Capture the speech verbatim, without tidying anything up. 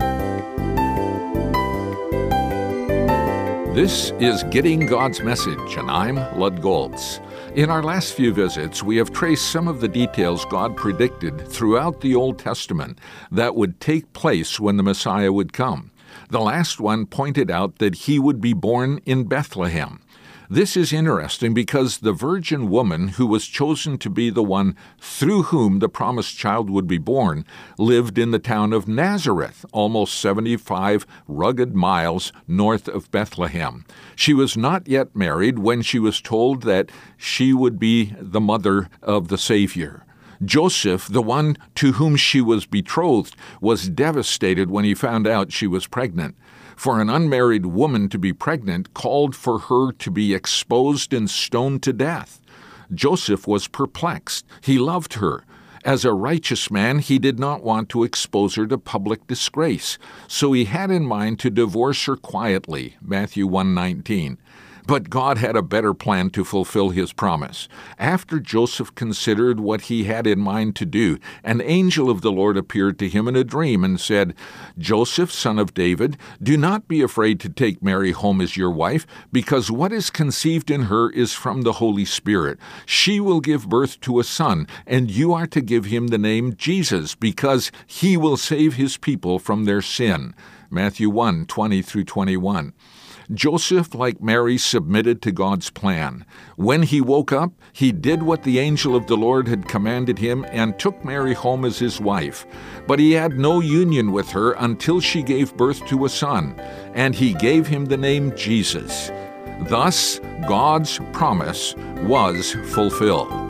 This is Getting God's Message, and I'm Lud Goltz. In our last few visits, we have traced some of the details God predicted throughout the Old Testament that would take place when the Messiah would come. The last one pointed out that he would be born in Bethlehem. This is interesting because the virgin woman who was chosen to be the one through whom the promised child would be born lived in the town of Nazareth, almost seventy-five rugged miles north of Bethlehem. She was not yet married when she was told that she would be the mother of the Savior. Joseph, the one to whom she was betrothed, was devastated when he found out she was pregnant. For an unmarried woman to be pregnant called for her to be exposed and stoned to death. Joseph was perplexed. He loved her. As a righteous man, he did not want to expose her to public disgrace, so he had in mind to divorce her quietly, Matthew one nineteen. But God had a better plan to fulfill his promise. After Joseph considered what he had in mind to do, an angel of the Lord appeared to him in a dream and said, "Joseph, son of David, do not be afraid to take Mary home as your wife, because what is conceived in her is from the Holy Spirit. She will give birth to a son, and you are to give him the name Jesus, because he will save his people from their sin." Matthew one twenty through twenty-one. Joseph, like Mary, submitted to God's plan. When he woke up, he did what the angel of the Lord had commanded him and took Mary home as his wife. But he had no union with her until she gave birth to a son, and he gave him the name Jesus. Thus, God's promise was fulfilled.